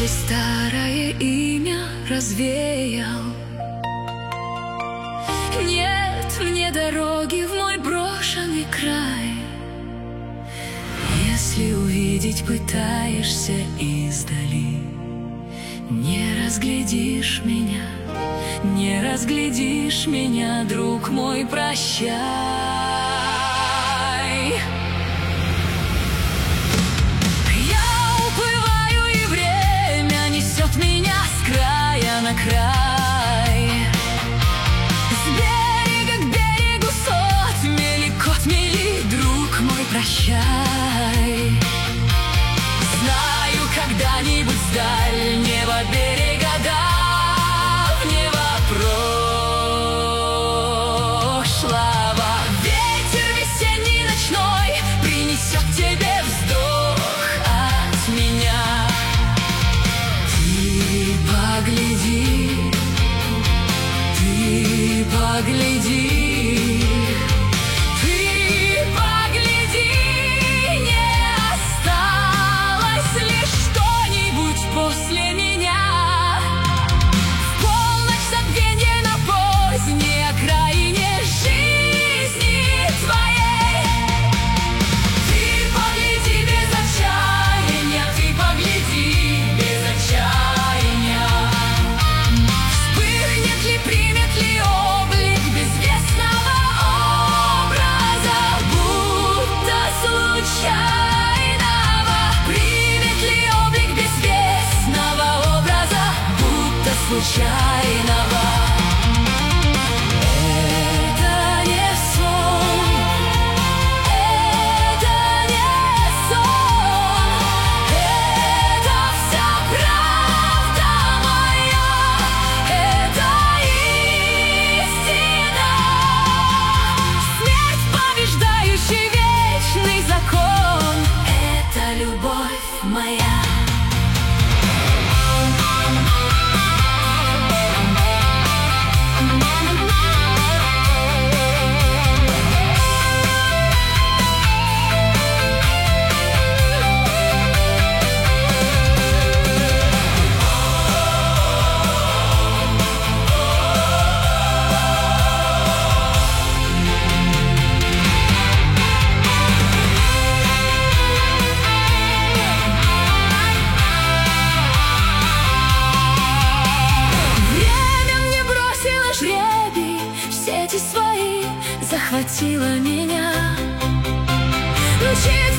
ли старое имя развеял? Нет мне дороги в мой брошенный край. Если увидеть пытаешься издали, не разглядишь меня, не разглядишь меня, друг мой, прощай. На край, с берега к берегу сотмели, котмели, друг мой, прощай. Знаю, когда-нибудь вдаль небо берега давнего прошлого. Ветер весенний ночной принесет тебе вздох от меня. Ты погляди, ты погляди, ты погляди, не осталось ли что-нибудь после меня? В полночь забвенья на поздней окраине жизни твоей. Ты погляди без отчаяния, ты погляди без отчаяния. Вспыхнет ли, примет ли облик безвестного образа, будто случайного? Примет ли облик безвестного образа, будто случайного? Это не сон, это не сон, это вся правда моя, это истина. Смерть, побеждающий вечный закон, это любовь моя. Сети свои захватила меня. Мчит